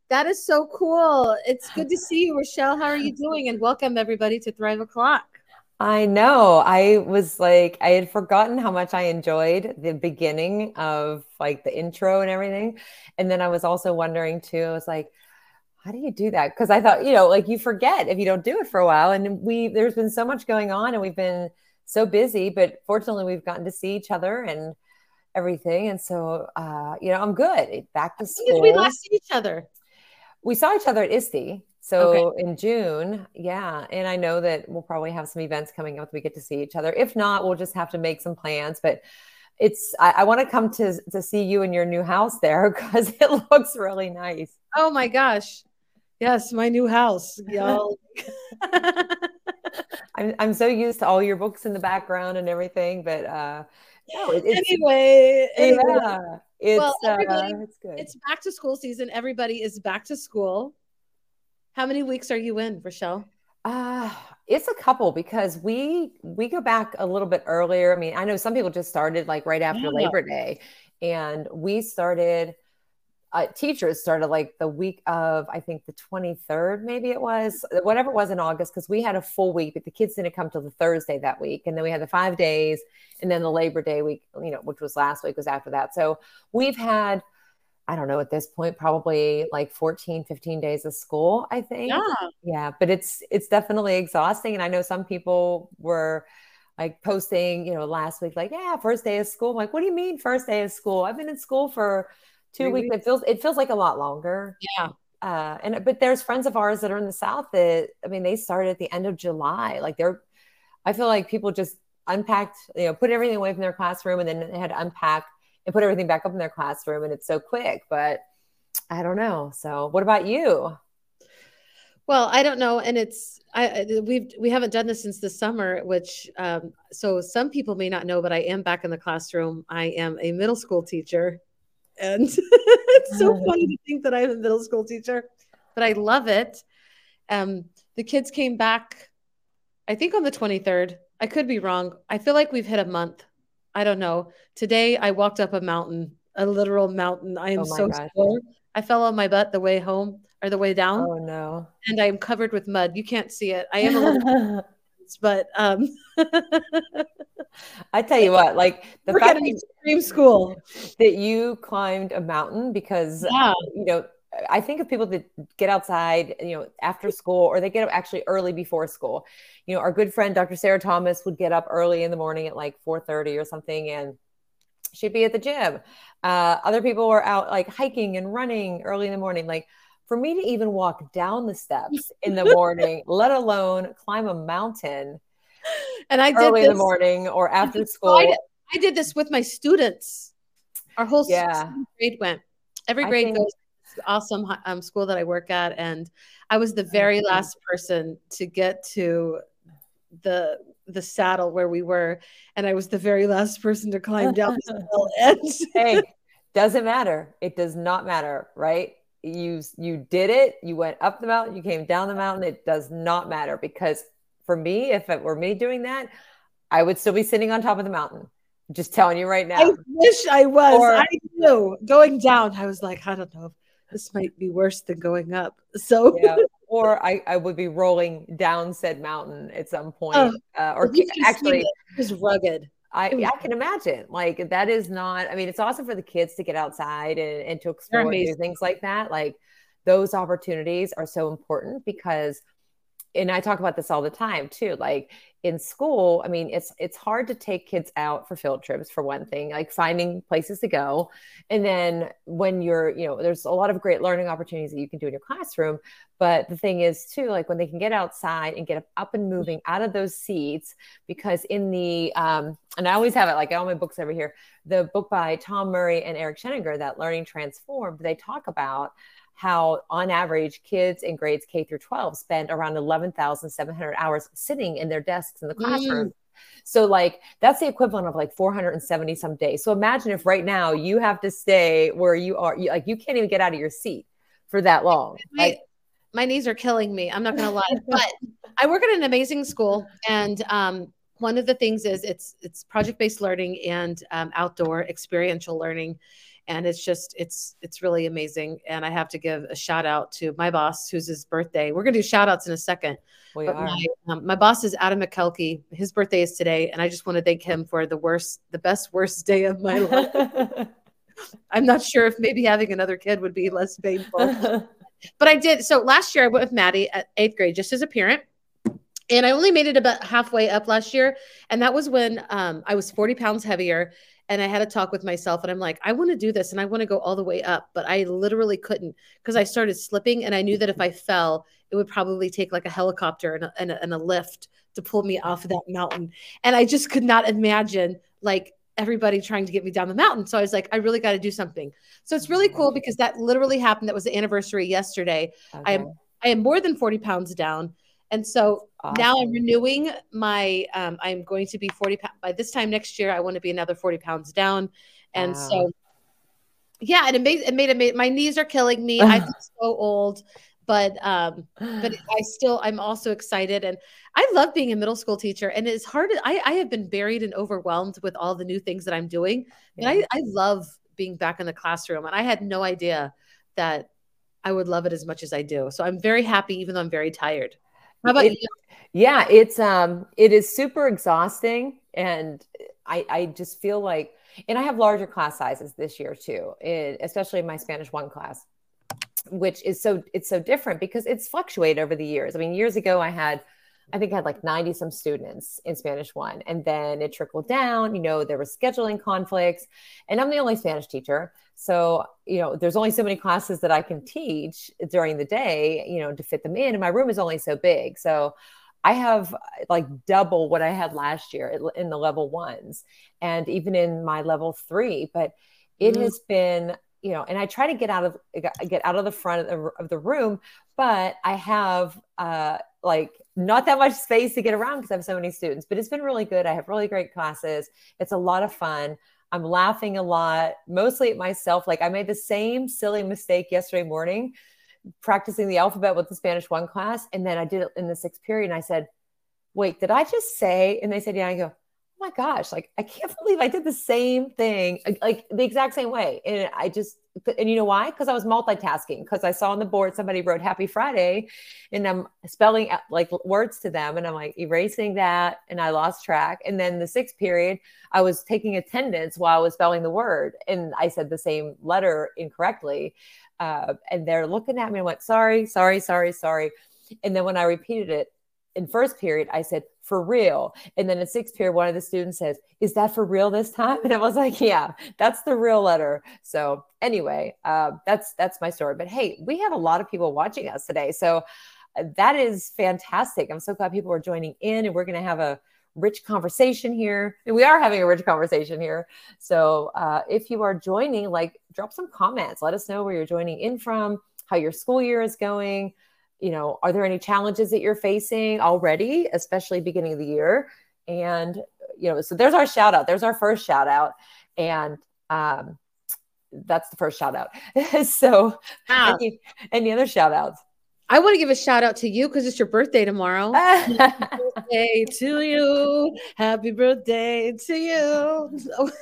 That is so cool. It's good to see you, Rochelle. How are you doing? And welcome everybody to Thrive O'Clock. I know. I was like, I had forgotten how much I enjoyed the beginning of like the intro and everything. And then I was also wondering too, I was like, how do you do that? Because I thought, like you forget if you don't do it for a while. And there's been so much going on and we've been so busy, but fortunately we've gotten to see each other and everything. And so, I'm good. Back to When did we school. last see each other? We saw each other at ISTE. Okay. So in June, yeah. And I know that we'll probably have some events coming up that we get to see each other. If not, we'll just have to make some plans. But I want to come to see you in your new house there because it looks really nice. Oh my gosh. Yes, my new house, y'all. I'm so used to all your books in the background and everything, but no, anyway. Yeah, everybody, it's good. It's back to school season. Everybody is back to school. How many weeks are you in, Rochelle? It's a couple because we go back a little bit earlier. I mean, I know some people just started like right after Labor Day, and we started. Teachers started like the week of, I think the 23rd, maybe it was, whatever it was in August, because we had a full week, but the kids didn't come till the Thursday that week. And then we had the 5 days, and then the Labor Day week, which was last week, was after that. So we've had, I don't know, at this point, probably like 14, 15 days of school, I think. Yeah. But it's definitely exhausting. And I know some people were like posting, last week, like, yeah, first day of school. I'm like, what do you mean first day of school? I've been in school for 2 weeks. It feels like a lot longer. Yeah. But there's friends of ours that are in the South that, I mean, they started at the end of July. Like I feel like people just unpacked, put everything away from their classroom and then they had to unpack and put everything back up in their classroom. And it's so quick, but I don't know. So what about you? Well, I don't know. And we haven't done this since the summer, which, so some people may not know, but I am back in the classroom. I am a middle school teacher. And it's so funny to think that I'm a middle school teacher, but I love it. The kids came back, I think on the 23rd. I could be wrong. I feel like we've hit a month. I don't know. Today I walked up a mountain, a literal mountain. I am so sore. I fell on my butt the way home or the way down. Oh no. And I'm covered with mud. You can't see it. I am a little but I tell you what, like the fact extreme school that you climbed a mountain because I think of people that get outside, after school or they get up actually early before school. Our good friend Dr. Sarah Thomas would get up early in the morning at like 4:30 or something, and she'd be at the gym. Other people were out like hiking and running early in the morning. Like for me to even walk down the steps in the morning, let alone climb a mountain, and I did early in the morning or after school. I did this with my students. Our whole grade went. Every grade goes to this awesome school that I work at, and I was the very last person to get to the saddle where we were, and I was the very last person to climb down the hill. Hey, doesn't matter. It does not matter, right? You did it. You went up the mountain. You came down the mountain. It does not matter because for me, if it were me doing that, I would still be sitting on top of the mountain. Just telling you right now. I wish I was. I knew going down. I was like, I don't know. This might be worse than going up. So, or I would be rolling down said mountain at some point. Or actually, it was rugged. I can imagine. Like that is not. I mean, it's awesome for the kids to get outside and to explore and do things like that. Like those opportunities are so important because. And I talk about this all the time too. Like in school, I mean, it's hard to take kids out for field trips for one thing, like finding places to go. And then when you're, there's a lot of great learning opportunities that you can do in your classroom. But the thing is too, like when they can get outside and get up and moving out of those seats, because in the, and I always have it like all my books over here, the book by Tom Murray and Eric Sheninger, that Learning Transformed, they talk about how on average kids in grades K through 12 spend around 11,700 hours sitting in their desks in the classroom. So like that's the equivalent of like 470 some days. So imagine if right now you have to stay where you are, you can't even get out of your seat for that long. My knees are killing me. I'm not going to lie, but I work at an amazing school. And one of the things is it's project-based learning and outdoor experiential learning. And it's really amazing. And I have to give a shout out to my boss, who's his birthday. We're going to do shout outs in a second. My boss is Adam McKelkey. His birthday is today. And I just want to thank him for the worst day of my life. I'm not sure if maybe having another kid would be less painful, but I did. So last year I went with Maddie at 8th grade, just as a parent. And I only made it about halfway up last year. And that was when I was 40 pounds heavier. And I had a talk with myself and I'm like, I want to do this and I want to go all the way up. But I literally couldn't because I started slipping. And I knew that if I fell, it would probably take like a helicopter and a lift to pull me off of that mountain. And I just could not imagine like everybody trying to get me down the mountain. So I was like, I really got to do something. So it's really cool because that literally happened. That was the anniversary yesterday. Okay. I am more than 40 pounds down. And so now I'm renewing my, I'm going to be 40 pounds by this time next year. I want to be another 40 pounds down. And so, yeah, and it made my knees are killing me. I feel so old, but I'm also excited. And I love being a middle school teacher, and it's hard. I have been buried and overwhelmed with all the new things that I'm doing. And I love being back in the classroom, and I had no idea that I would love it as much as I do. So I'm very happy, even though I'm very tired. How about you? Yeah, it is super exhausting. And I just feel like, and I have larger class sizes this year too, especially in my Spanish 1 class, which is it's so different because it's fluctuated over the years. I mean, years ago I think I had like 90 some students in Spanish 1, and then it trickled down, there were scheduling conflicts, and I'm the only Spanish teacher. So, there's only so many classes that I can teach during the day, to fit them in. And my room is only so big. So I have like double what I had last year in the level 1s and even in my level 3, but it has been, and I try to get out of the front of the room, but I have like not that much space to get around because I have so many students, but it's been really good. I have really great classes. It's a lot of fun. I'm laughing a lot, mostly at myself. Like I made the same silly mistake yesterday morning, practicing the alphabet with the Spanish 1 class. And then I did it in the 6th period. And I said, wait, did I just say? And they said, yeah. I go, oh my gosh, like, I can't believe I did the same thing, like the exact same way. And you know why? Because I was multitasking, because I saw on the board, somebody wrote Happy Friday and I'm spelling like words to them. And I'm like erasing that. And I lost track. And then the 6th period, I was taking attendance while I was spelling the word. And I said the same letter incorrectly. And they're looking at me and went, sorry. And then when I repeated it in 1st period, I said, for real. And then in 6th period, one of the students says, is that for real this time? And I was like, yeah, that's the real letter. So anyway, that's my story. But hey, we have a lot of people watching us today. So that is fantastic. I'm so glad people are joining in, and we're going to have a rich conversation here. And we are having a rich conversation here. So if you are joining, like, drop some comments. Let us know where you're joining in from, how your school year is going. Are there any challenges that you're facing already, especially beginning of the year? And, so there's our shout out. There's our first shout out. And that's the first shout out. So any other shout outs? I want to give a shout out to you because it's your birthday tomorrow. Happy birthday to you. Happy birthday to you.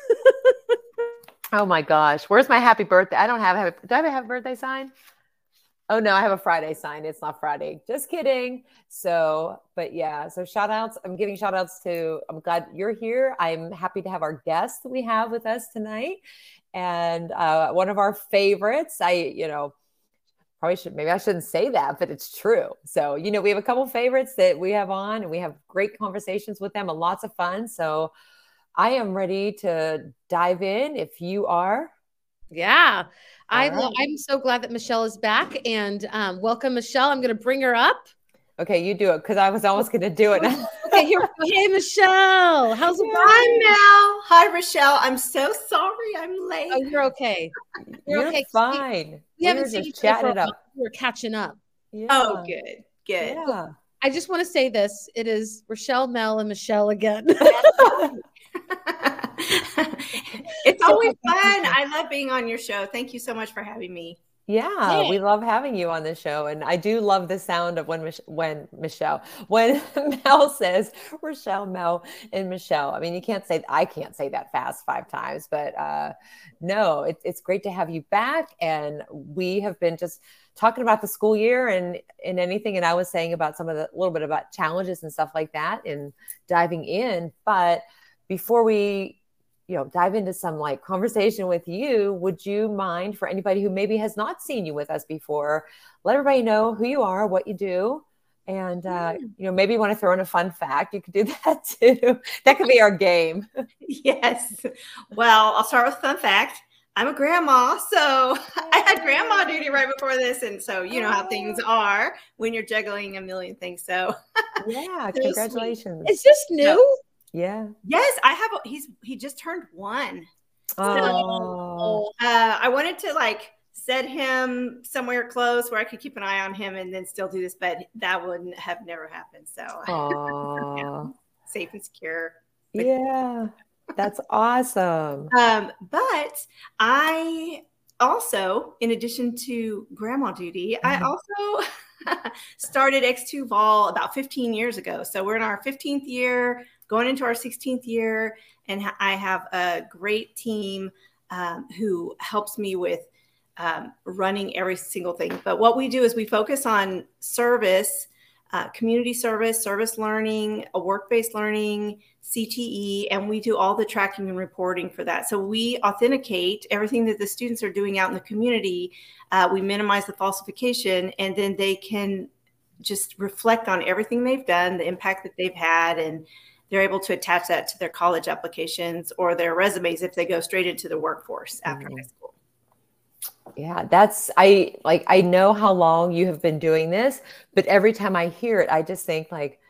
Oh my gosh. Where's my happy birthday? I don't have do I have a happy birthday sign? Oh no, I have a Friday sign. It's not Friday. Just kidding. So, but yeah, so shout outs. I'm giving shout outs I'm glad you're here. I'm happy to have our guest we have with us tonight. And one of our favorites, maybe I shouldn't say that, but it's true. So, we have a couple favorites that we have on, and we have great conversations with them and lots of fun. So I am ready to dive in if you are. Yeah. I'm so glad that Michelle is back, and welcome, Michelle. I'm going to bring her up. Okay, you do it, because I was almost going to do it. Okay, here we go. Hey, Michelle. How's it going? Hi, Mel. Hi, Rochelle. I'm so sorry I'm late. Oh, you're okay. You're okay. Fine. We haven't seen each other for a while. We're catching up. Yeah. Oh, good. Yeah. I just want to say this. It is Rochelle, Mel, and Michelle again. It's always fun. I love being on your show. Thank you so much for having me. Yeah, we love having you on the show. And I do love the sound of when Mel says Rochelle, Mel, and Michelle. I mean, I can't say that fast 5 times, but no, it's great to have you back. And we have been just talking about the school year and anything. And I was saying about a little bit about challenges and stuff like that and diving in. But before we dive into some like conversation with you, would you mind, for anybody who maybe has not seen you with us before, let everybody know who you are, what you do, and maybe you want to throw in a fun fact, you could do that too. That could be our game. Yes. Well, I'll start with a fun fact. I'm a grandma, so I had grandma duty right before this, and so you know how things are when you're juggling a million things. So yeah, congratulations. Is this new? Yeah. Yes, I have. He just turned 1. Oh. So, I wanted to like set him somewhere close where I could keep an eye on him and then still do this, but that would have never happened. So, safe and secure. Yeah, that's awesome. But I also, in addition to grandma duty, I also started X2 Vol about 15 years ago. So we're in our 15th year, going into our 16th year, and I have a great team who helps me with running every single thing. But what we do is we focus on service, community service, service learning, work-based learning, CTE, and we do all the tracking and reporting for that. So we authenticate everything that the students are doing out in the community. We minimize the falsification, and then they can just reflect on everything they've done, the impact that they've had, and they're able to attach that to their college applications or their resumes if they go straight into the workforce after high school. Yeah, I know how long you have been doing this, but every time I hear it, I just think like,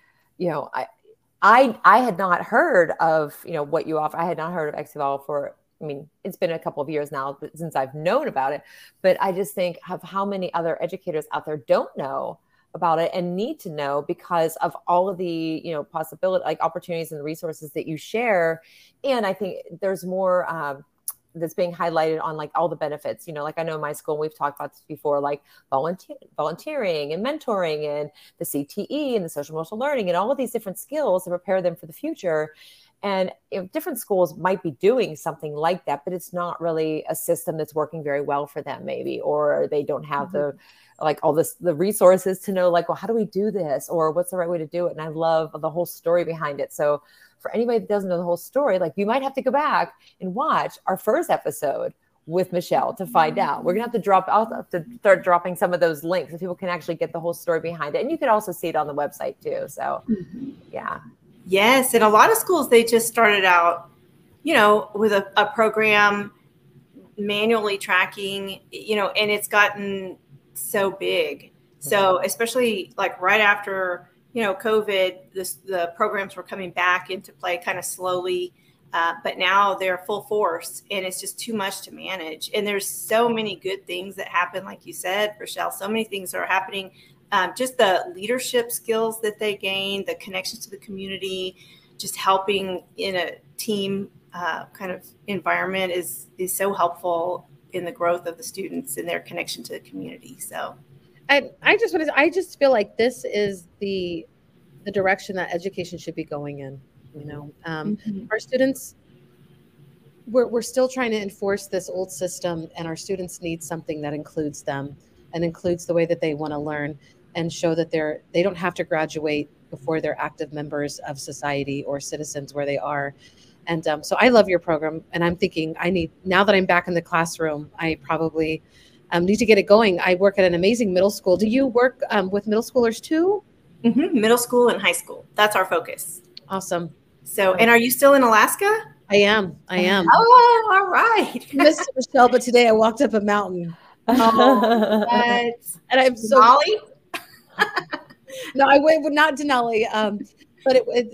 I had not heard of, what you offer. I had not heard of X2Vol for, it's been a couple of years now since I've known about it, but I just think of how many other educators out there don't know about it and need to know because of all of the, possibility, like opportunities and resources that you share. And I think there's more, that's being highlighted on like all the benefits, like I know my school, we've talked about this before, like volunteering and mentoring and the CTE and the social emotional learning and all of these different skills to prepare them for the future. And different schools might be doing something like that, but it's not really a system that's working very well for them maybe, or they don't have the resources to know like, well, how do we do this? Or what's the right way to do it? And I love the whole story behind it. So for anybody that doesn't know the whole story, like you might have to go back and watch our first episode with Michelle to find out. We're going to I'll have to start dropping some of those links so people can actually get the whole story behind it. And you can also see it on the website too. So yeah. Yes. And a lot of schools, they just started out, with a program manually tracking, and it's gotten so big. So especially like right after, COVID, the programs were coming back into play kind of slowly, but now they're full force and it's just too much to manage. And there's so many good things that happen. Like you said, Rochelle, so many things are happening. Just the leadership skills that they gain, the connections to the community, just helping in a team kind of environment is so helpful in the growth of the students and their connection to the community. So I just feel like this is the direction that education should be going in. Our students, we're still trying to enforce this old system, and our students need something that includes them and includes the way that they want to learn and show that they don't have to graduate before they're active members of society or citizens where they are. And so I love your program, and I'm thinking now that I'm back in the classroom, I probably need to get it going. I work at an amazing middle school. Do you work with middle schoolers too? Mm-hmm. Middle school and high school. That's our focus. Awesome. So, and are you still in Alaska? I am. Oh, all right. Missed Michelle, but today I walked up a mountain. Oh, and I'm so Denali? No, I went not Denali. But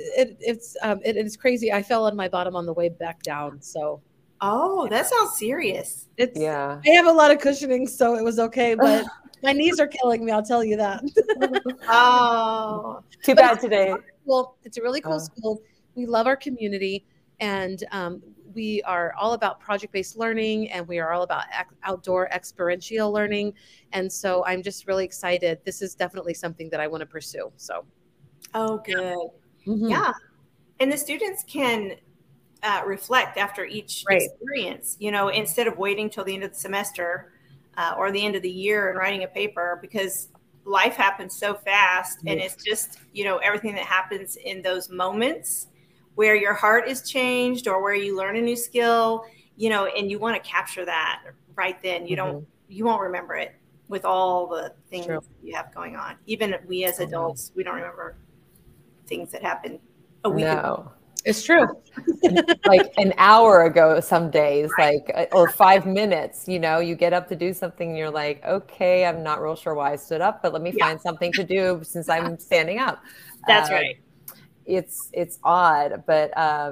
it's crazy. I fell on my bottom on the way back down. So. Oh, that sounds serious. I have a lot of cushioning, so it was okay, but my knees are killing me. I'll tell you that. Oh, too bad today. Well, it's a really cool school. We love our community, and we are all about project-based learning, and we are all about outdoor experiential learning. And so I'm just really excited. This is definitely something that I want to pursue. So. Oh, good. Yeah. And the students can reflect after each experience, you know, instead of waiting till the end of the semester or the end of the year and writing a paper, because life happens so fast. And it's just, you know, everything that happens in those moments where your heart is changed or where you learn a new skill, you know, and you want to capture that right then. You don't, you won't remember it with all the things you have going on. Even we as adults, we don't remember things that happened a week ago. It's true. Like an hour ago, some days, like, or 5 minutes, you know, you get up to do something and you're like, okay, I'm not real sure why I stood up, but let me find something to do since I'm standing up. That's right. It's odd, but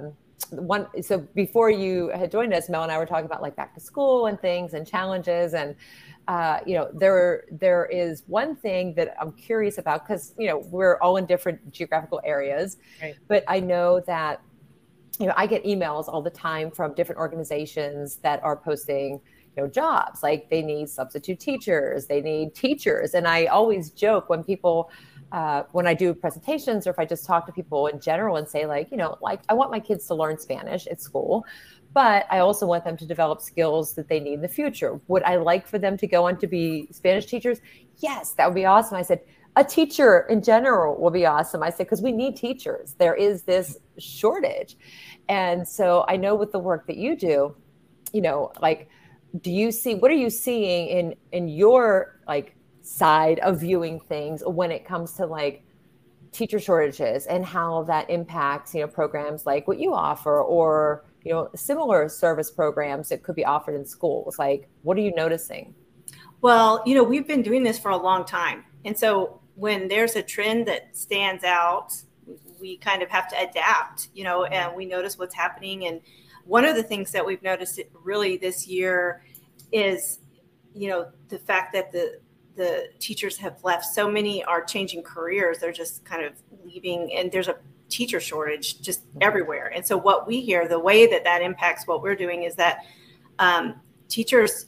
so before you had joined us, Mel and I were talking about like back to school and things and challenges, and you know, there is one thing that I'm curious about, because, you know, we're all in different geographical areas, but I know that, you know, I get emails all the time from different organizations that are posting, you know, jobs, like they need substitute teachers, they need teachers. And I always joke when people, when I do presentations, or if I just talk to people in general and say, like, you know, like, I want my kids to learn Spanish at school, but I also want them to develop skills that they need in the future. Would I like for them to go on to be Spanish teachers? Yes, that would be awesome. I said, a teacher in general will be awesome. I said, because we need teachers. There is this shortage. And so I know with the work that you do, you know, like, what are you seeing in your like side of viewing things when it comes to like teacher shortages and how that impacts, you know, programs like what you offer, or, you know, similar service programs that could be offered in schools? Like, what are you noticing? Well, you know, we've been doing this for a long time. And so when there's a trend that stands out, we kind of have to adapt, you know, and we notice what's happening. And one of the things that we've noticed really this year is, you know, the fact that the teachers have left. So many are changing careers. They're just kind of leaving, and there's a teacher shortage just everywhere. And so what we hear, the way that impacts what we're doing is that teachers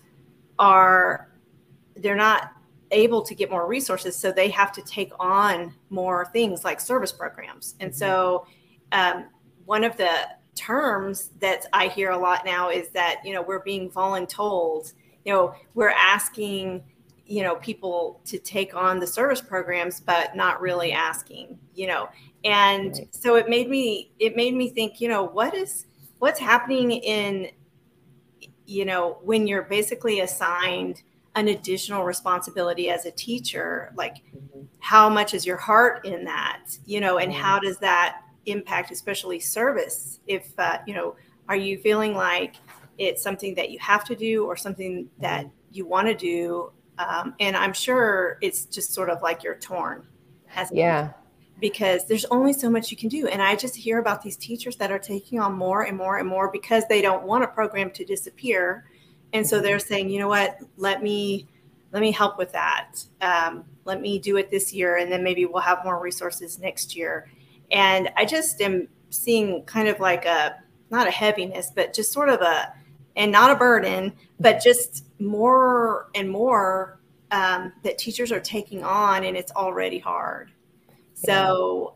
they're not able to get more resources, so they have to take on more things like service programs. And so one of the terms that I hear a lot now is that, you know, we're being voluntold. You know, we're asking, you know, people to take on the service programs, but not really asking, you know. And so it made me think, you know, what's happening in, you know, when you're basically assigned an additional responsibility as a teacher, like how much is your heart in that, you know, and how does that impact, especially service? If, you know, are you feeling like it's something that you have to do or something that you want to do? And I'm sure it's just sort of like you're torn as a teacher, because there's only so much you can do. And I just hear about these teachers that are taking on more and more and more because they don't want a program to disappear. And so they're saying, you know what, let me help with that. Let me do it this year, and then maybe we'll have more resources next year. And I just am seeing kind of like not a heaviness, but just sort of and not a burden, but just more and more that teachers are taking on, and it's already hard. So,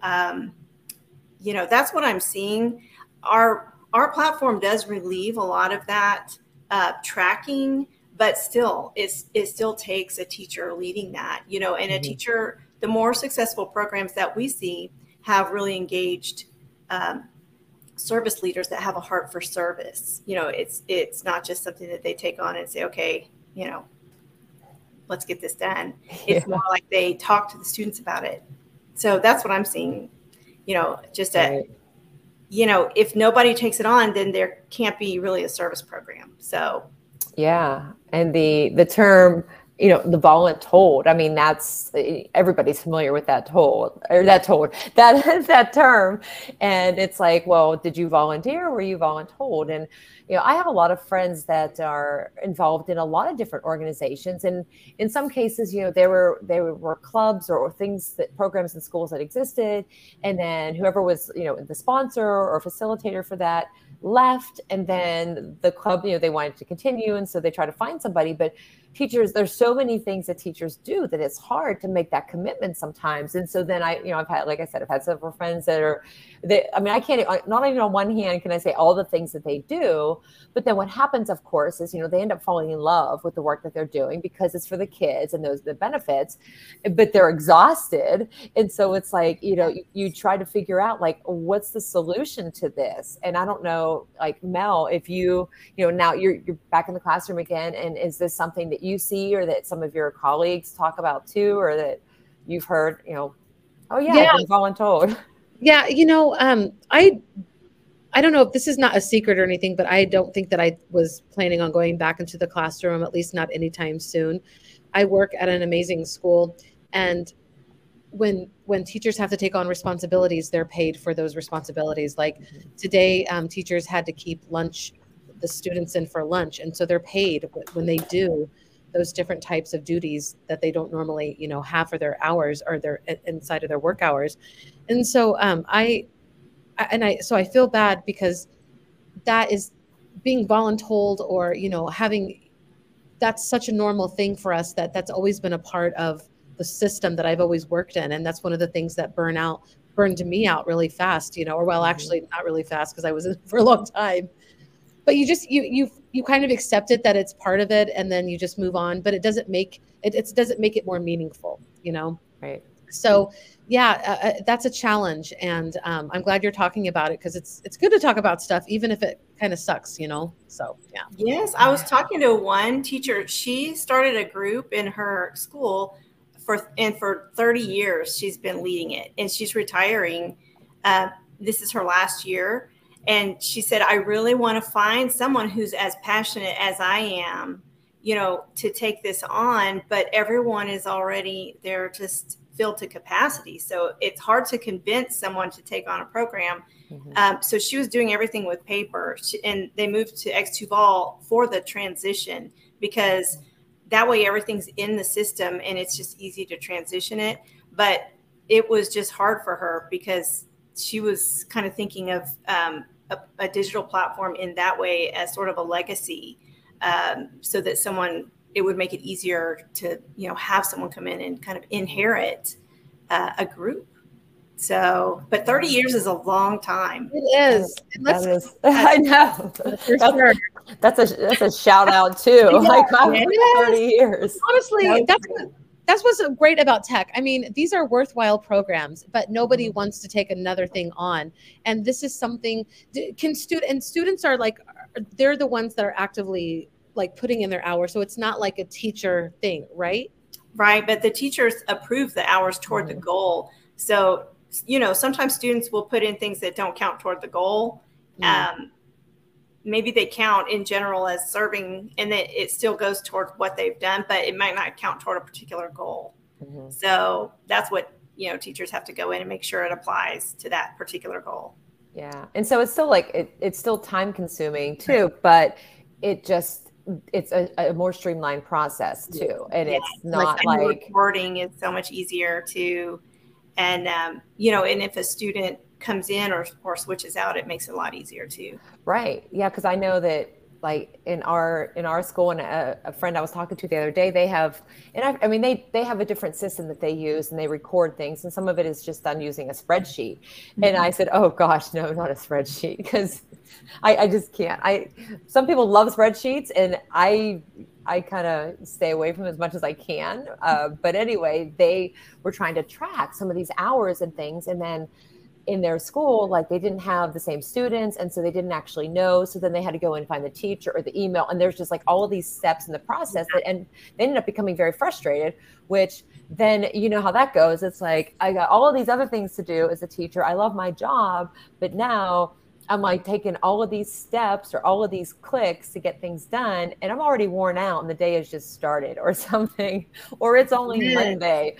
you know, that's what I'm seeing. Our platform does relieve a lot of that tracking, but still, it still takes a teacher leading that, you know, and a teacher, the more successful programs that we see have really engaged service leaders that have a heart for service. You know, it's not just something that they take on and say, okay, you know, let's get this done. It's more like they talk to the students about it. So that's what I'm seeing, you know, just you know, if nobody takes it on, then there can't be really a service program. So, yeah. And the term, you know, the voluntold, I mean, that's, everybody's familiar with that term. And it's like, well, did you volunteer or were you voluntold? And, you know, I have a lot of friends that are involved in a lot of different organizations. And in some cases, you know, there were clubs or programs in schools that existed. And then whoever was, you know, the sponsor or facilitator for that left, and then the club, they wanted to continue, and so they try to find somebody. But teachers, there's so many things that teachers do that it's hard to make that commitment sometimes. And so then I've had, like I said, I've had several friends I can't, not even on one hand can I say all the things that they do, but then what happens, of course, is, they end up falling in love with the work that they're doing because it's for the kids and those are the benefits, but they're exhausted. And so it's like, you try to figure out, like, what's the solution to this? And I don't know, like, Mel, if now you're back in the classroom again, and is this something that you see or that some of your colleagues talk about too, or that you've heard, oh yeah, I've been voluntold? Yeah. I don't know if this is not a secret or anything, but I don't think that I was planning on going back into the classroom, at least not anytime soon. I work at an amazing school, and when teachers have to take on responsibilities, they're paid for those responsibilities. Like today, teachers had to keep the students in for lunch. And so they're paid when they do those different types of duties that they don't normally, have for their hours or their inside of their work hours. And so I feel bad because that is being voluntold, or, that's such a normal thing for us that's always been a part of the system that I've always worked in. And that's one of the things that burned me out really fast, actually not really fast because I was in it for a long time. But you just, you kind of accept it that it's part of it, and then you just move on, but it doesn't make it more meaningful, Right. So yeah, that's a challenge. And I'm glad you're talking about it, because it's good to talk about stuff, even if it kind of sucks, so yeah. Yes. I was talking to one teacher. She started a group in her school for 30 years, she's been leading it, and she's retiring. This is her last year. And she said, I really want to find someone who's as passionate as I am, to take this on, but everyone is already, they're just filled to capacity. So it's hard to convince someone to take on a program. Mm-hmm. So she was doing everything with paper, and they moved to X2 Vol for the transition, because that way everything's in the system and it's just easy to transition it. But it was just hard for her because she was kind of thinking of a digital platform in that way as sort of a legacy, so that it would make it easier to, have someone come in and kind of inherit a group. So, but 30 years is a long time. It is. I know. For sure. That's a shout out too. Yeah, like 30 years. Honestly, that's what's great about tech. I mean, these are worthwhile programs, but nobody wants to take another thing on. And this is something students are like, they're the ones that are actively like putting in their hours. So it's not like a teacher thing, right? Right. But the teachers approve the hours toward the goal. So, sometimes students will put in things that don't count toward the goal. Maybe they count in general as serving, and that it still goes toward what they've done, but it might not count toward a particular goal. Mm-hmm. So that's what, teachers have to go in and make sure it applies to that particular goal. Yeah. And so it's still it's still time consuming too, but it's a more streamlined process too. And it's not like reporting is so much easier to, and, and if a student comes in or switches out, it makes it a lot easier too. Right. Yeah. Cause I know that like in our school, and a friend I was talking to the other day, they have, and they have a different system that they use, and they record things, and some of it is just done using a spreadsheet. Mm-hmm. And I said, oh gosh, no, not a spreadsheet. Because I just can't. Some people love spreadsheets, and I kind of stay away from them as much as I can. But anyway, they were trying to track some of these hours and things. And then in their school, like they didn't have the same students. And so they didn't actually know. So then they had to go and find the teacher or the email. And there's just like all of these steps in the process and they ended up becoming very frustrated, which then you know how that goes. It's like, I got all of these other things to do as a teacher. I love my job, but now I'm like taking all of these steps or all of these clicks to get things done. And I'm already worn out and the day has just started or something, or it's only Monday.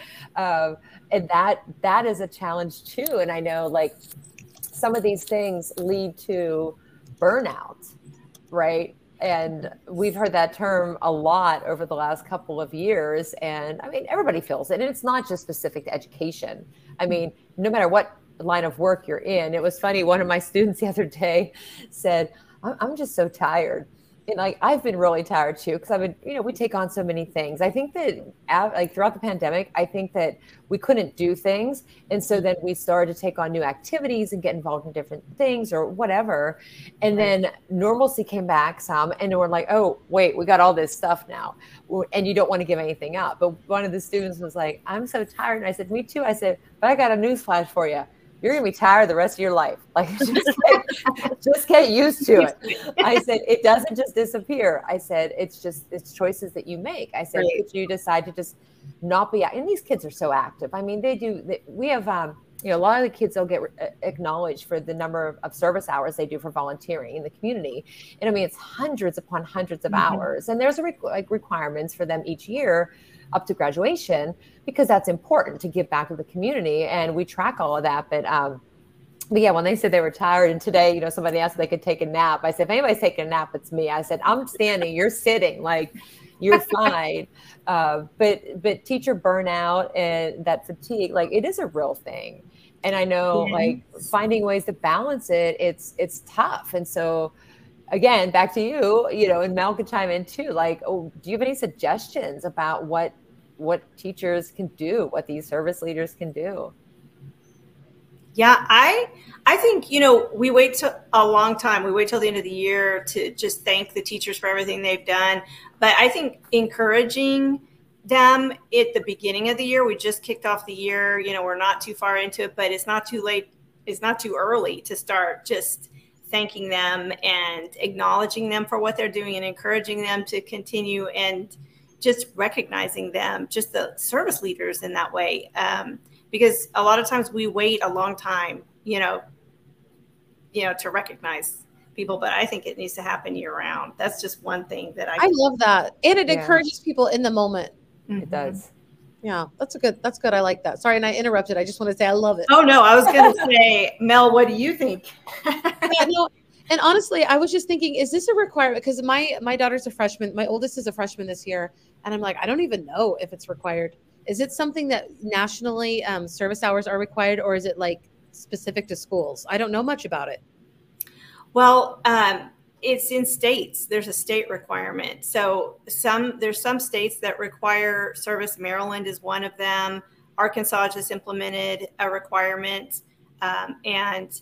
And that is a challenge too. And I know like some of these things lead to burnout, right? And we've heard that term a lot over the last couple of years. And I mean, everybody feels it. And it's not just specific to education. I mean, no matter what line of work you're in. It was funny. One of my students the other day said, I'm just so tired. And like, I've been really tired too, because I've been, we take on so many things. I think that like throughout the pandemic, I think that we couldn't do things. And so then we started to take on new activities and get involved in different things or whatever. And then normalcy came back some, and we're like, oh, wait, we got all this stuff now. And you don't want to give anything up. But one of the students was like, I'm so tired. And I said, me too. I said, but I got a news flash for you. You're going to be tired the rest of your life. Like, just get used to it. I said, it doesn't just disappear. I said, it's choices that you make. I said, if you decide to just not be, and these kids are so active. I mean, we have, a lot of the kids, they'll get acknowledged for the number of service hours they do for volunteering in the community. And I mean, it's hundreds upon hundreds of hours. And there's requirements for them each year up to graduation, because that's important to give back to the community. And we track all of that. But yeah, when they said they were tired, and today, somebody asked if they could take a nap. I said, if anybody's taking a nap, it's me. I said, I'm standing, you're sitting, like, you're fine. But teacher burnout and that fatigue, like, it is a real thing. And I know like finding ways to balance it, it's tough. And so again, back to you, and Mel could chime in too. Like, do you have any suggestions about what teachers can do, what these service leaders can do? Yeah, I think, we wait till a long time. We wait till the end of the year to just thank the teachers for everything they've done. But I think encouraging them at the beginning of the year, we just kicked off the year, we're not too far into it, but it's not too late. It's not too early to start just thanking them and acknowledging them for what they're doing and encouraging them to continue, and just recognizing them, just the service leaders in that way. Because a lot of times we wait a long time, to recognize people, but I think it needs to happen year round. That's just one thing that I love that. And it encourages people in the moment. It does. Yeah, that's good. I like that. Sorry. And I interrupted. I just want to say, I love it. Oh no, I was going to say, Mel, what do you think? And honestly, I was just thinking, is this a requirement? Because my daughter's a freshman. My oldest is a freshman this year. And I'm like, I don't even know if it's required. Is it something that nationally service hours are required, or is it like specific to schools? I don't know much about it. Well, it's in states. There's a state requirement. So there's some states that require service. Maryland is one of them. Arkansas just implemented a requirement. And,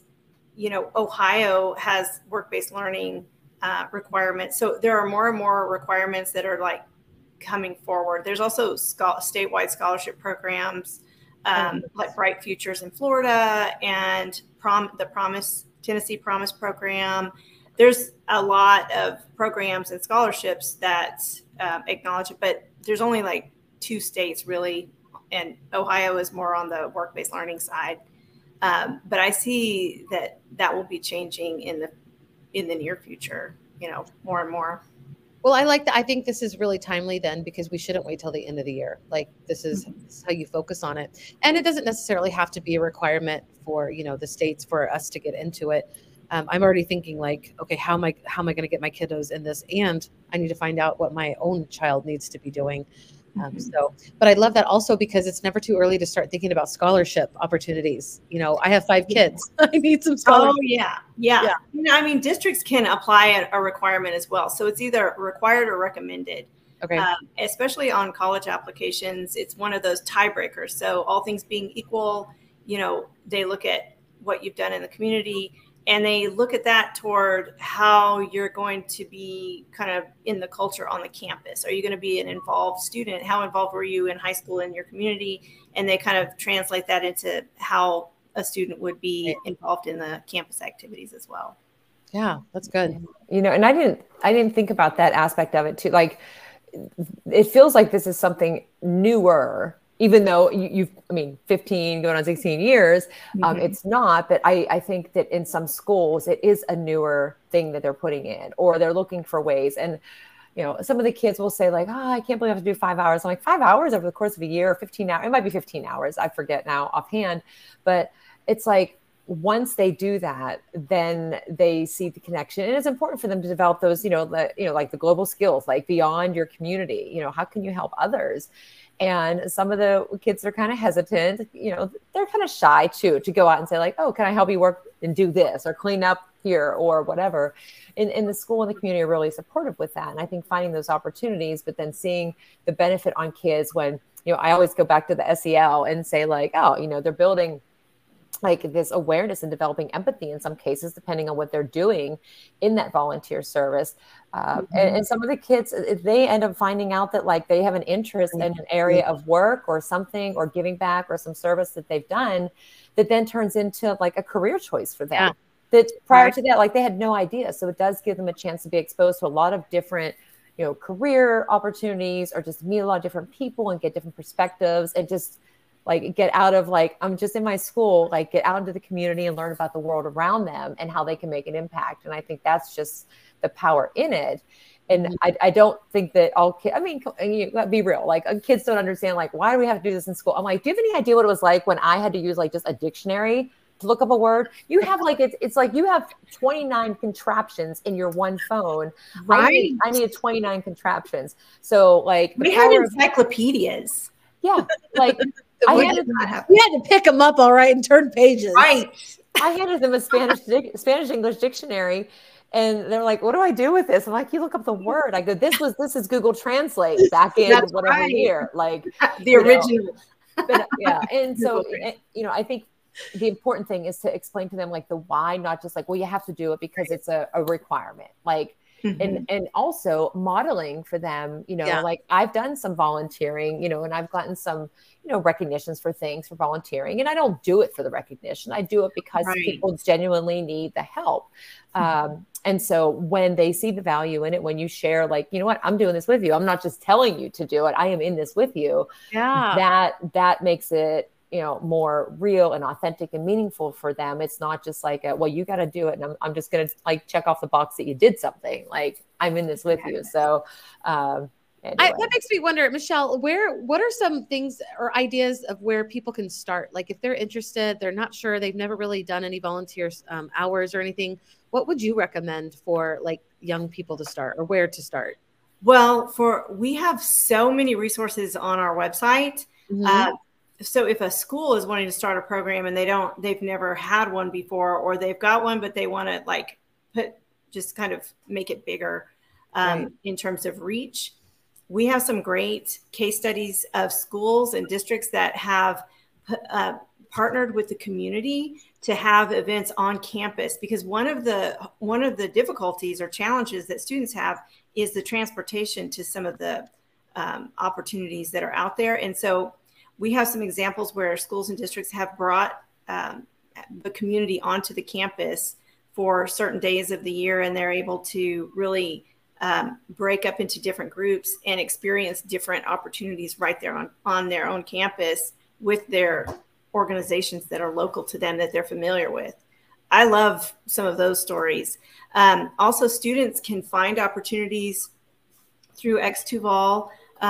Ohio has work-based learning requirements. So there are more and more requirements that are like coming forward. There's also statewide scholarship programs like Bright Futures in Florida and the Tennessee Promise program. There's a lot of programs and scholarships that acknowledge it, but there's only like 2 states really, and Ohio is more on the work-based learning side. But I see that will be changing in the near future, more and more. Well, I like that. I think this is really timely then, because we shouldn't wait till the end of the year. Like this is how you focus on it. And it doesn't necessarily have to be a requirement for, the states for us to get into it. I'm already thinking like, okay, how am I going to get my kiddos in this? And I need to find out what my own child needs to be doing. But I love that also, because it's never too early to start thinking about scholarship opportunities. I have 5 kids. I need some scholarships. Oh yeah. I mean, districts can apply a requirement as well. So it's either required or recommended. Okay. Especially on college applications, it's one of those tiebreakers. So all things being equal, they look at what you've done in the community, and they look at that toward how you're going to be kind of in the culture on the campus. Are you going to be an involved student? How involved were you in high school in your community? And they kind of translate that into how a student would be involved in the campus activities as well. Yeah, that's good. And I didn't think about that aspect of it too. Like, it feels like this is something newer, even though you've 15 going on 16 years, it's not. But I think that in some schools, it is a newer thing that they're putting in, or they're looking for ways. And, some of the kids will say like, I can't believe I have to do 5 hours. I'm like, 5 hours over the course of a year, 15 hours. It might be 15 hours. I forget now offhand. But it's like, once they do that, then they see the connection. And it's important for them to develop those, like the global skills, like beyond your community, how can you help others? And some of the kids are kind of hesitant, they're kind of shy too, to go out and say like, oh, can I help you work and do this or clean up here or whatever. And the school and the community are really supportive with that. And I think finding those opportunities, but then seeing the benefit on kids when, I always go back to the SEL and say like, oh, they're building like this awareness and developing empathy in some cases, depending on what they're doing in that volunteer service. And some of the kids, they end up finding out that like they have an interest in an area of work or something, or giving back or some service that they've done that then turns into like a career choice for them. That prior to that, like they had no idea. So it does give them a chance to be exposed to a lot of different, career opportunities, or just meet a lot of different people and get different perspectives, and just like get out of like, I'm just in my school, like get out into the community and learn about the world around them and how they can make an impact. And I think that's just the power in it. And I don't think that all kids, I mean, you gotta be real, like kids don't understand, like, why do we have to do this in school? I'm like, do you have any idea what it was like when I had to use like just a dictionary to look up a word? You have like, it's like you have 29 contraptions in your one phone. Right. I needed 29 contraptions. So like we had encyclopedias. Yeah. Like we had to pick them up, all right, and turn pages. Right. I handed them a Spanish English dictionary, and they're like, "What do I do with this?" I'm like, "You look up the word." I go, "This is Google Translate back in whatever year, like the original." But, yeah, and so I think the important thing is to explain to them like the why, not just like, well, you have to do it because it's a requirement, like. And also modeling for them, like I've done some volunteering, and I've gotten some, recognitions for things for volunteering, and I don't do it for the recognition. I do it because people genuinely need the help. And so when they see the value in it, when you share like, you know what, I'm doing this with you. I'm not just telling you to do it. I am in this with you. Yeah. That makes it, more real and authentic and meaningful for them. It's not just like, well, you got to do it. And I'm just going to like check off the box that you did something. Like I'm in this with you. So anyway. That makes me wonder, Michelle, what are some things or ideas of where people can start? Like if they're interested, they're not sure, they've never really done any volunteer hours or anything. What would you recommend for like young people to start, or where to start? Well, we have so many resources on our website. So if a school is wanting to start a program and they've never had one before, or they've got one, but they want to like just kind of make it bigger in terms of reach, we have some great case studies of schools and districts that have partnered with the community to have events on campus, because one of the difficulties or challenges that students have is the transportation to some of the opportunities that are out there. And so we have some examples where schools and districts have brought the community onto the campus for certain days of the year, and they're able to really break up into different groups and experience different opportunities right there on their own campus with their organizations that are local to them that they're familiar with. I love some of those stories. Also, students can find opportunities through X2Vol.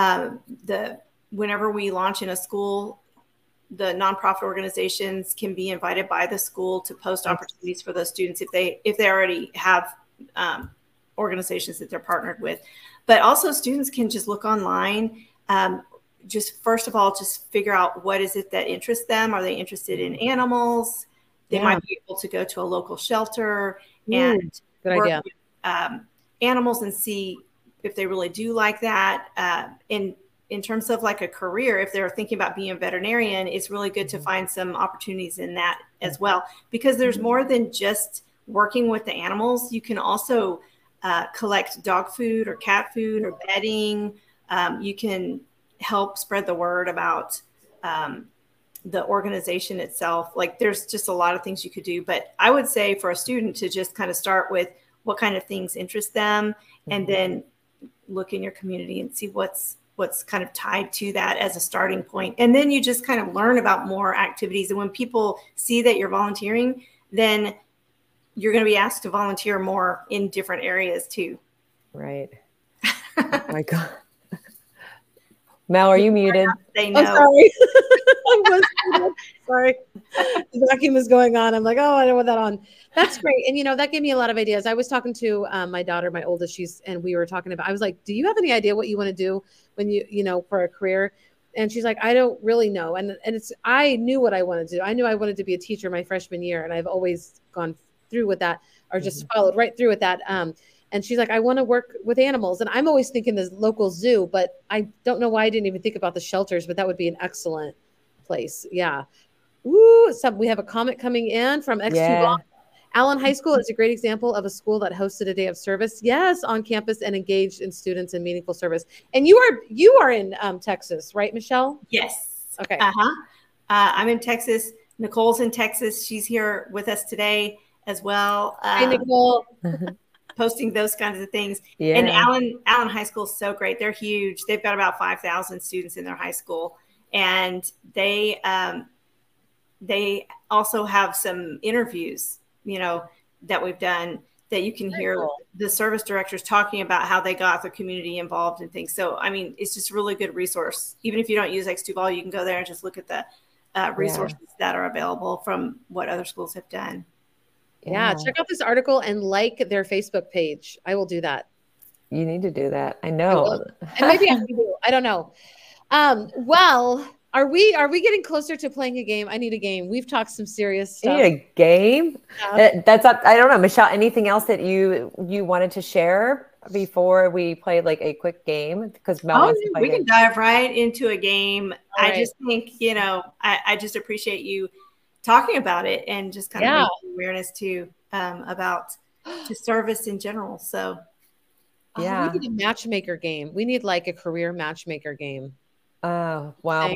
Whenever we launch in a school, the nonprofit organizations can be invited by the school to post opportunities for those students if they already have organizations that they're partnered with. But also students can just look online. Just first of all, just figure out what is it that interests them. Are they interested in animals? They might be able to go to a local shelter and work with animals and see if they really do like that. In terms of like a career, if they're thinking about being a veterinarian, it's really good to find some opportunities in that as well, because there's more than just working with the animals. You can also collect dog food or cat food or bedding. You can help spread the word about the organization itself. Like there's just a lot of things you could do, but I would say for a student to just kind of start with what kind of things interest them, and then look in your community and see what's kind of tied to that as a starting point. And then you just kind of learn about more activities. And when people see that you're volunteering, then you're going to be asked to volunteer more in different areas too. Right. Oh my God. Mel, are you muted? Say no. Oh, sorry. Sorry. The vacuum is going on. I'm like, oh, I don't want that on. That's great. And, that gave me a lot of ideas. I was talking to my daughter, my oldest, and we were talking about, I was like, do you have any idea what you want to do when for a career? And she's like, I don't really know. And I knew what I wanted to do. I knew I wanted to be a teacher my freshman year. And I've always gone through with that, or just followed right through with that. And she's like, I want to work with animals. And I'm always thinking the local zoo, but I don't know why I didn't even think about the shelters, but that would be an excellent place. Yeah. Ooh, we have a comment coming in from X2 Ball. Allen High School is a great example of a school that hosted a day of service, yes, on campus, and engaged in students in meaningful service. And you are in Texas, right, Michelle? Yes. Okay. I'm in Texas. Nicole's in Texas. She's here with us today as well. Hey, Nicole. Posting those kinds of things. Yeah. And Allen High School is so great. They're huge. They've got about 5,000 students in their high school, and they also have some interviews, that we've done that you can hear the service directors talking about how they got the community involved and things. So, I mean, it's just a really good resource. Even if you don't use X2 Vol, you can go there and just look at the resources that are available from what other schools have done. Yeah. Check out this article and like their Facebook page. I will do that. You need to do that. I know. And maybe I can do. I don't know. Well, are we getting closer to playing a game? I need a game. We've talked some serious stuff. You need a game? That's up. I don't know, Michelle. Anything else that you wanted to share before we play like a quick game? Because Mel wants to play. We can dive right into a game. Right. I just think I just appreciate you talking about it and just kind of making awareness too about service in general. So we need a matchmaker game. We need like a career matchmaker game. Oh, wow.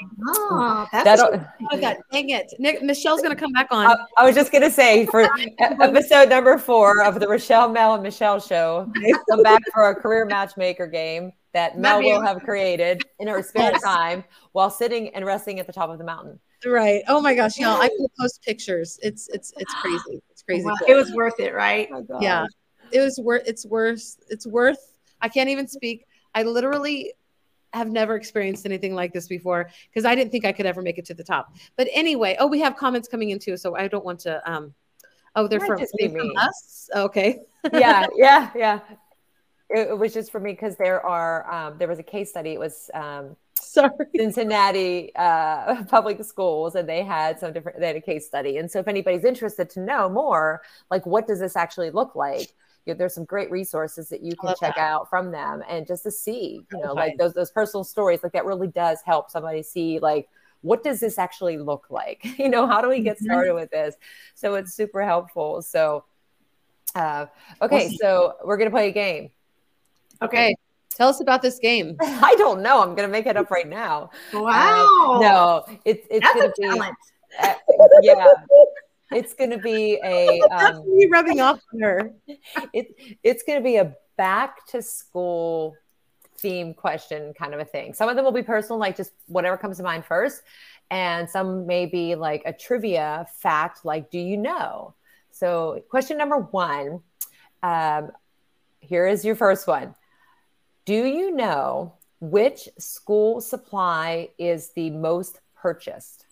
Dang it. Michelle's going to come back on. I was just going to say, for episode number 4 of the Rochelle, Mel, and Michelle show, come back for a career matchmaker game that Mel will have created in her spare time while sitting and resting at the top of the mountain. Right. Oh my gosh, y'all. I can post pictures. It's crazy. It's crazy. Wow. It was worth it, right? Oh, yeah. It was worth it's worth. I can't even speak. I literally have never experienced anything like this before because I didn't think I could ever make it to the top. But anyway, we have comments coming in too, so I don't want to they're from us. Okay. Yeah. It was just for me because there was a case study. It was Cincinnati public schools, and they had a case study. And so if anybody's interested to know more, like what does this actually look like? There's some great resources that you can check out from them, and just to see, like those personal stories, like that really does help somebody see, like, what does this actually look like? How do we get started with this? So it's super helpful. So, okay, so we're going to play a game. Okay. Tell us about this game. I don't know. I'm going to make it up right now. Wow. No, it's going to be, yeah. It's going to be a rubbing off on her. It's going to be a back to school theme question kind of a thing. Some of them will be personal, like just whatever comes to mind first. And some may be like a trivia fact, like, do you know? So question number 1, here is your first one. Do you know which school supply is the most purchased?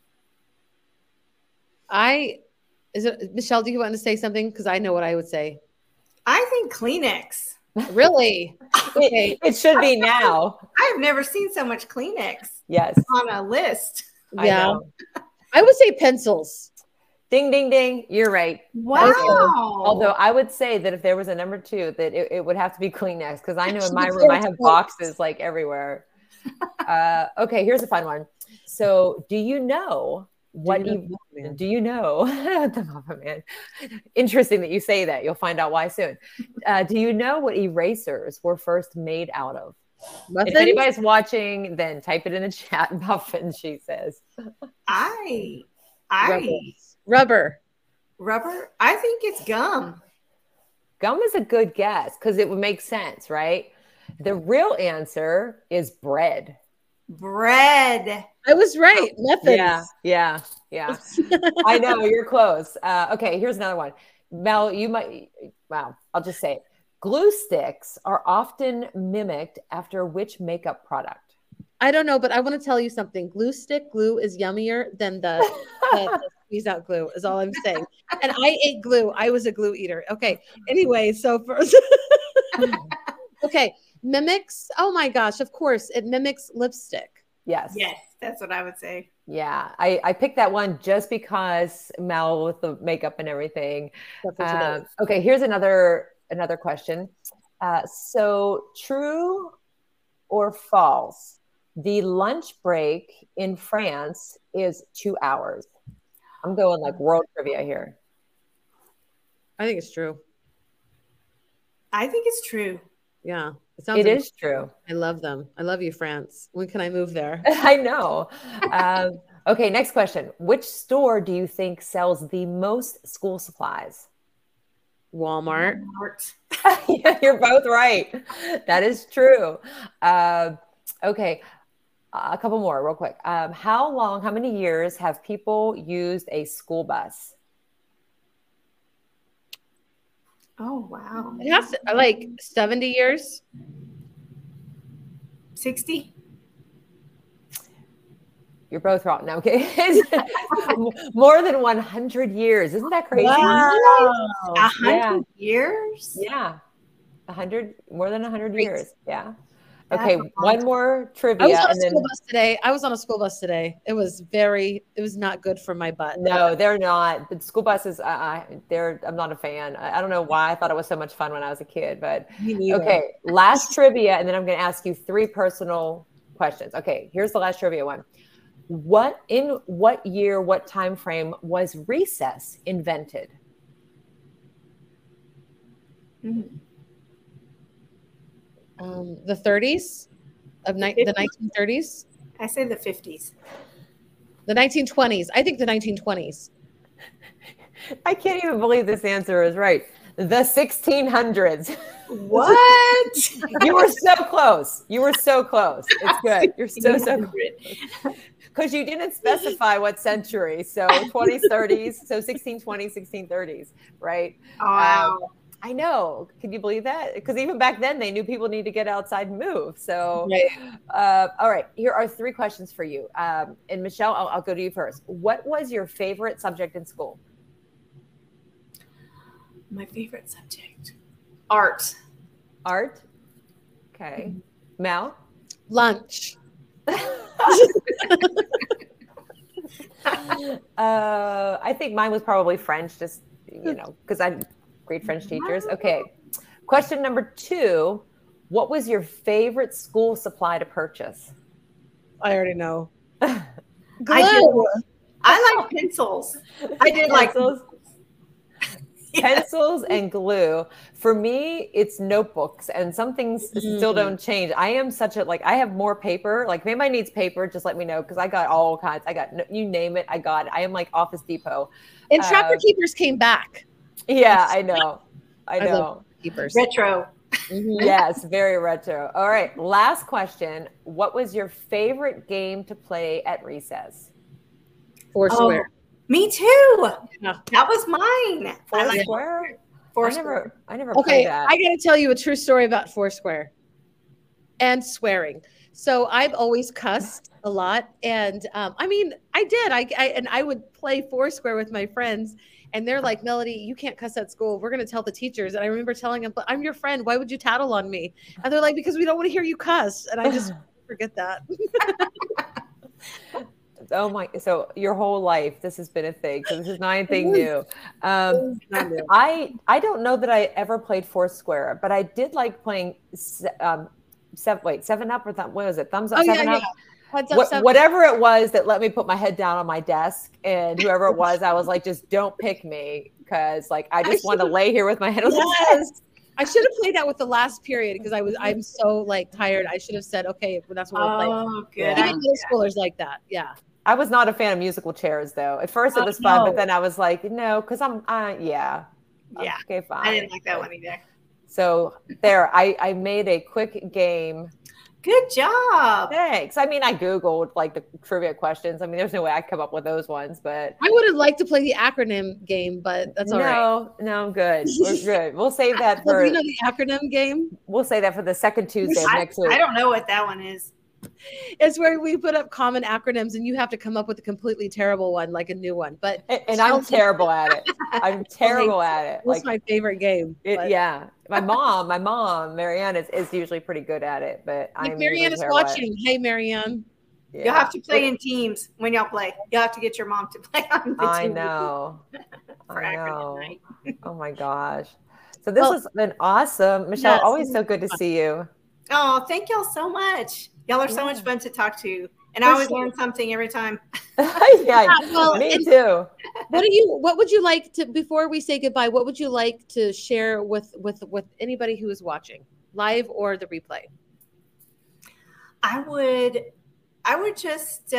Michelle, do you want to say something? Because I know what I would say. I think Kleenex. Really? Okay. It should be now. I've never seen so much Kleenex. Yes. On a list. Yeah. I would say pencils. Ding, ding, ding. You're right. Wow. Although I would say that if there was a number 2, that it would have to be Kleenex, because I know in my room I have boxes like everywhere. Okay, here's a fun one. So do you know do you know the Muffin Man? Interesting that you say that. You'll find out why soon. Do you know what erasers were first made out of? Muffins? If anybody's watching, then type it in the chat. Muffins, she says. Rubber. I think it's gum. Gum is a good guess because it would make sense, right? The real answer is bread. I was right. Muffins. Yeah. I know, you're close. Okay, here's another one. Mel, I'll just say it. Glue sticks are often mimicked after which makeup product? I don't know, but I want to tell you something. Glue is yummier than the squeeze out glue is all I'm saying. And I ate glue. I was a glue eater. Okay. Anyway, so first, okay. Mimics. Oh my gosh. Of course it mimics lipstick. Yes. Yes, that's what I would say. Yeah, I picked that one just because Mel with the makeup and everything. Okay, here's another question. So true or false? The lunch break in France is 2 hours. I'm going like world trivia here. I think it's true. I think it's true. Yeah. It is true. I love them. I love you, France. When can I move there? I know. Okay, next question. Which store do you think sells the most school supplies? Walmart. Yeah, you're both right. That is true. Okay, a couple more real quick. How many years have people used a school bus? Oh, wow. It has to, like 70 years. 60. You're both wrong. No, okay. More than 100 years. Isn't that crazy? Wow. 100 years? Yeah. 100, more than 100 years. Yeah. Okay, one more trivia. I was on a school bus today. It was not good for my butt. No, they're not. The school buses, I'm not a fan. I don't know why I thought it was so much fun when I was a kid, but okay. Last trivia, and then I'm going to ask you 3 personal questions. Okay, here's the last trivia one. In what year, what time frame was recess invented? Mm-hmm. The 30s of the 1930s. I say the 50s. The 1920s. I think the 1920s. I can't even believe this answer is right. The 1600s. What? You were so close. It's good. You're so close. Because you didn't specify what century. So 20s, 30s. So 1620s, 1630s, right? Oh, wow. I know. Can you believe that? Because even back then, they knew people need to get outside and move. So, all right. Here are 3 questions for you. And Michelle, I'll go to you first. What was your favorite subject in school? My favorite subject? Art. Art? Okay. Mel? Lunch. I think mine was probably French, just, because I great French teachers. Okay. Question number 2. What was your favorite school supply to purchase? I already know. Glue. I like pencils. I did like pencils. Pencils and glue. For me, it's notebooks, and some things still don't change. I am I have more paper. Like, if anybody needs paper, just let me know, because I got all kinds. I got, you name it, I got it. I am like Office Depot. And Trapper Keepers came back. Yeah, I know. I know. Keepers. Retro. Yes, very retro. All right, last question. What was your favorite game to play at recess? Foursquare. Me too. Yeah. That was mine. Foursquare? Foursquare. I never played that. I got to tell you a true story about Foursquare and swearing. So I've always cussed a lot, and I did. I would play Foursquare with my friends. And they're like, Melody, you can't cuss at school. We're going to tell the teachers. And I remember telling them, but I'm your friend. Why would you tattle on me? And they're like, because we don't want to hear you cuss. And I just forget that. Oh my! So your whole life, this has been a thing. So this is not anything new. I don't know that I ever played Foursquare, but I did like playing 7 Up or what was it? Thumbs Up, 7 Up. Whatever it was that let me put my head down on my desk, and whoever it was, I was like, just don't pick me, because like I just want to lay here with my head on the desk. I should have played that with the last period, because I'm so like tired. I should have said, okay, that's what we'll play. Oh, good. Even middle schoolers like that. Yeah. I was not a fan of musical chairs, though. At first it was fun, but then I was like, no, because yeah. Okay, fine. I didn't like that one either. So there, I made a quick game. Good job. Thanks. I mean, I Googled like the trivia questions. I mean, there's no way I could come up with those ones, but I would have liked to play the acronym game, but that's all right. No, I'm good. We're good. We'll save that for the acronym game. We'll save that for the second Tuesday of next week. I don't know what that one is. It's where we put up common acronyms, and you have to come up with a completely terrible one, like a new one. But I'm terrible at it. I'm terrible at it. It's my favorite game. Yeah. My mom, Marianne is usually pretty good at it, but Marianne is watching. Hey, Marianne. Yeah. You'll have to play in teams when y'all play. You'll have to get your mom to play on the I team. know. For acronym night. Oh my gosh. So this has been awesome. Michelle, yes, always so good to see you. Oh, thank y'all so much. Y'all are so much fun to talk to. And I always learn something every time. Well, me too. What would you like to, before we say goodbye, what would you like to share with anybody who is watching, live or the replay? I would just,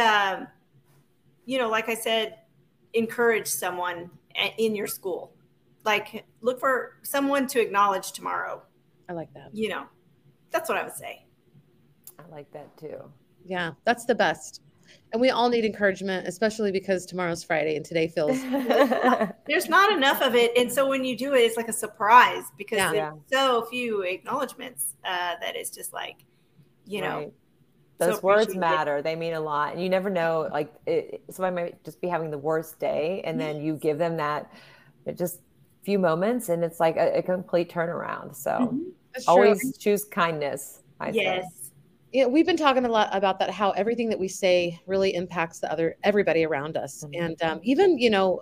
like I said, encourage someone in your school. Like, look for someone to acknowledge tomorrow. I like that. That's what I would say. I like that too. Yeah, that's the best. And we all need encouragement, especially because tomorrow's Friday and today feels there's not enough of it. And so when you do it, it's like a surprise because there's so few acknowledgments that it's just like, right. Those words matter. They mean a lot. And you never know, like somebody might just be having the worst day. And then you give them that just few moments and it's like a complete turnaround. So always choose kindness. I say. Yeah, we've been talking a lot about that, how everything that we say really impacts everybody around us. And even,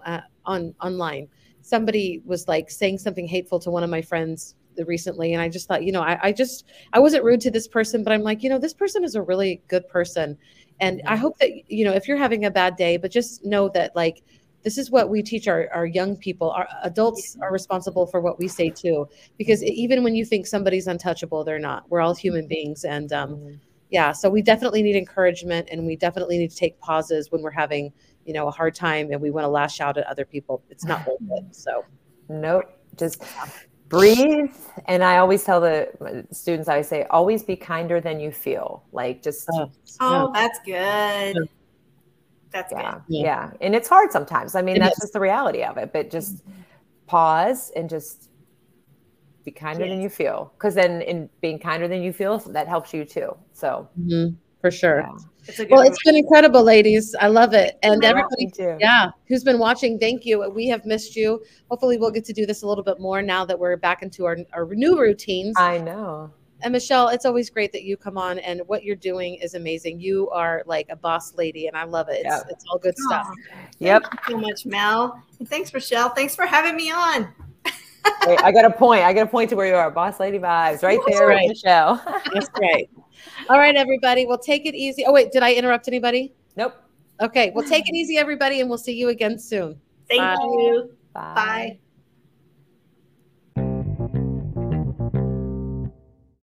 online, somebody was like saying something hateful to one of my friends recently. And I just thought, I wasn't rude to this person, but I'm like, this person is a really good person. And I hope that, if you're having a bad day, but just know that like, this is what we teach our young people. Our adults are responsible for what we say too, because even when you think somebody's untouchable, they're not. We're all human beings. And so we definitely need encouragement, and we definitely need to take pauses when we're having, a hard time and we want to lash out at other people. It's not worth it. So nope, just breathe. And I always tell the students, I say, always be kinder than you feel. Like just. That's good. That's good. Yeah. And it's hard sometimes. I mean, that's just the reality of it, but just pause and just be kinder than you feel. Because then in being kinder than you feel, that helps you too. So for sure. It's been incredible, ladies. I love it. And everybody who's been watching, thank you. We have missed you. Hopefully we'll get to do this a little bit more now that we're back into our new routines. I know. And Michelle, it's always great that you come on, and what you're doing is amazing. You are like a boss lady, and I love it. It's all good stuff. Thank you so much, Mel. And thanks, Michelle. Thanks for having me on. Wait, I got a point to where you are. Boss lady vibes right there, right. Michelle. That's right. All right, everybody. Well, take it easy. Oh, wait, did I interrupt anybody? Nope. Okay. Well, take it easy, everybody, and we'll see you again soon. Thank you. Bye. Bye.